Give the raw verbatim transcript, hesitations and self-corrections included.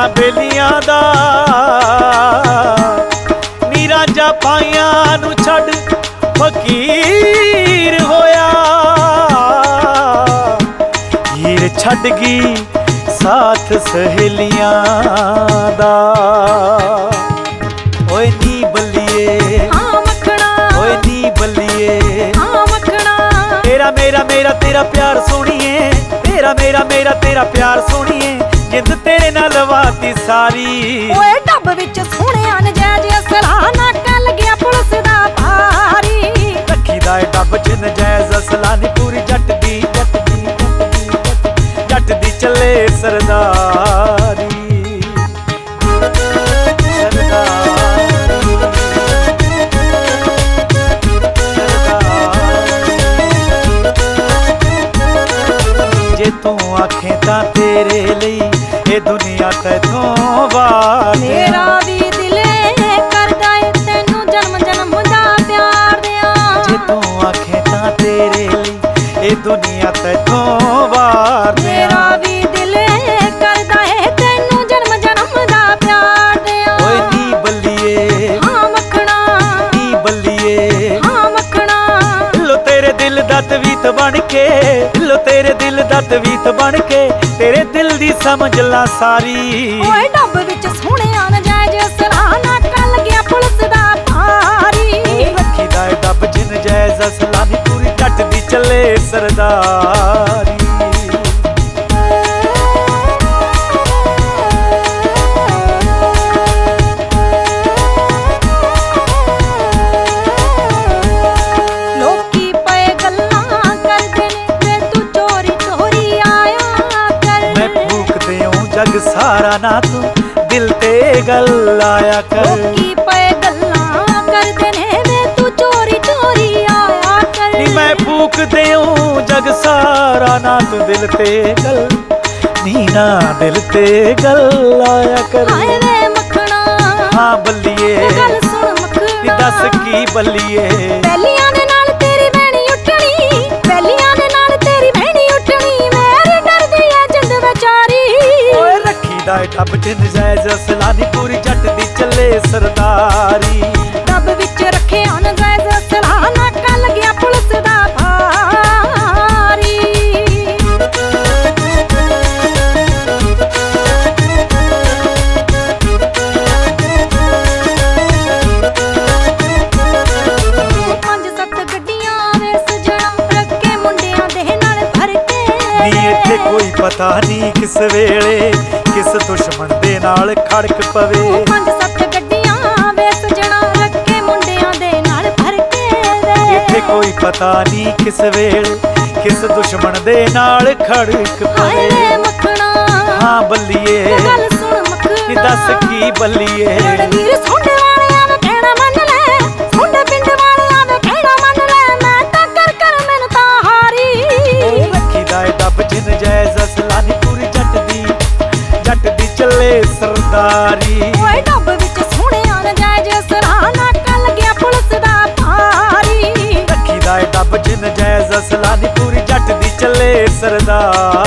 बेलियां दा नीरा जाफाइयां नू छड्ड फकीर होया। हीर छड्ड गई साथ सहेलियां दा। ओए नी बल्लिए हाँ मखना, ओए नी बल्लिए हाँ मखना। तेरा मेरा मेरा तेरा प्यार सोनिए, तेरा मेरा मेरा तेरा प्यार सोनिए, जिंद तेरे नाल वाती सारी। ओए डब विच सोहणिया नजायज असला ना कल गया पुलिस दा भारी। रखी दा डब च नजायज असला नी पूरी जट दी जट दी जट दी जट दी चले सरदारी। जे तू आखे तां तेरे लई ये दुनिया तैथों वार। मेरा भी दिल करदा ए तैनू जन्म जन्म दा प्यार दिया। जे तू आखे तां तेरे लई ये दुनिया तैथों वार। मेरा भी दिल करदा ए तैनू जन्म जन्म दा प्यार दिया। ओए नी बल्लिए हाँ मखना, नी बल्लिए हाँ मखना। लो तेरे दिल दा तवीत बन के, लो तेरे दिल दा तवीत बन के, तेरे दिल दी समझ ला सारी। ओए डब विच सोहणिया नजायज असला ना कल गया पुलिस दा भारी। रखी दा डब च नजायज असला नी पूरी जट दी चले सरदारी। लोकी पे गल्लां करदे ने वे तू चोरी चोरी आया कर। मैं फूक देऊं जग सारा ना तू दिल ते गल आया कर। लोकी पे गल्लां करदे ने वे तू चोरी चोरी आया कर। नी मैं फूक देऊं जग सारा ना तू दिल ते गल, नी ना दिल ते गल आया कर। हाय वे मखना, हाँ बल्लिए गल सुन नी मखना। दस की बल्लिए ਪਹਿਲੀਆਂ ਦੇ ਨਾਲ ਤੇਰੀ ਬਹਿਣੀ ਉੱਠਣੀ, ਪਹਿਲੀਆਂ ਦੇ ਨਾਲ ਤੇਰੀ ਬਹਿਣੀ ਉੱਠਣੀ, ਮੇਰੀ ਡਰਦੀ ਐ ਜਿੰਦ ਵਿਚਾਰੀ। ਓਏ ਰੱਖੀ ਦਾ ਡੱਬ ਚ ਨਜਾਇਜ਼ ਅਸਲਾ ਨੀ ਪੂਰੀ ਜੱਟ ਦੀ ਚੱਲੇ ਸਰਦਾਰੀ। ਡੱਬ ਵਿੱਚ ਰੱਖਿਆ ਨਜਾਇਜ਼ ਅਸਲਾ ਨਾ ਕੱਲ ਗਿਆ ਪੁਲਿਸ ਦਾ ਭਾਰੀ। ਪੰਜ ਸੱਤ ਗੱਡੀਆਂ ਵੇ ਸਜਣਾ ਰੱਖੇ ਮੁੰਡਿਆਂ ਦੇ ਨਾਲ ਭਰ ਕੇ। ਨੀ ਇੱਥੇ ਕੋਈ ਪਤਾ ਨਹੀਂ ਕਿਸ ਵੇਲੇ ਕਿਸ ਦੁਸ਼ਮਣ ਦੇ ਨਾਲ ਖੜਕ ਪਵੇ। ਪੰਜ ਸੱਤ ਗੱਡੀਆਂ ਵੇ ਸਜਣਾ ਰੱਖੇ ਮੁੰਡਿਆਂ ਦੇ ਨਾਲ ਭਰ ਕੇ ਵੇ। ਇੱਥੇ ਕੋਈ ਪਤਾ ਨਹੀਂ ਕਿਸ ਵੇਲੇ ਕਿਸ ਦੁਸ਼ਮਣ ਦੇ ਨਾਲ ਖੜਕ ਹਾਏ ਪਵੇ। ਵੇ ਮਖਣਾ, ਹਾਂ ਬੱਲੀਏ ਗੱਲ ਸੁਣ ਨੀ ਮਖਣਾ। ਦੱਸ ਕੀ ਬੱਲੀਏ ਰਣਵੀਰ ਸੁੰਡ ਵਾਲਿਆਂ ਦਾ ਕਹਿਣਾ ਮੰਨ ਲੈ, ਸੁੰਡ ਪਿੰਡ ਵਾਲਿਆਂ ਦਾ ਕਹਿਣਾ ਮੰਨ ਲੈ, ਮੈਂ ਤਾਂ ਕਰ ਕਰ ਮੈਨੂੰ ਤਾਂ ਹਾਰੀ। ਰੱਖੀ ਦਾ ਡੱਬ ਚ ਨਜਾਇਜ਼ ਅਸਲਾ ਨੀ ਪੂਰੀ ਜੱਟ ਦੀ ਜੱਟ ਦੀ ਚੱਲੇ ਸਰਦਾਰੀ। ਓਏ ਡੱਬ ਵਿੱਚ ਸੋਹਣਿਆ ਨਜਾਇਜ਼ ਅਸਲਾ ਨਾ ਕੱਲ ਗਿਆ ਪੁਲਿਸ ਦਾ ਭਾਰੀ। ਰੱਖੀ ਦਾ ਡੱਬ ਚ ਨਜਾਇਜ਼ ਅਸਲਾ ਨੀ ਪੂਰੀ ਜੱਟ ਦੀ ਚੱਲੇ ਸਰਦਾਰੀ।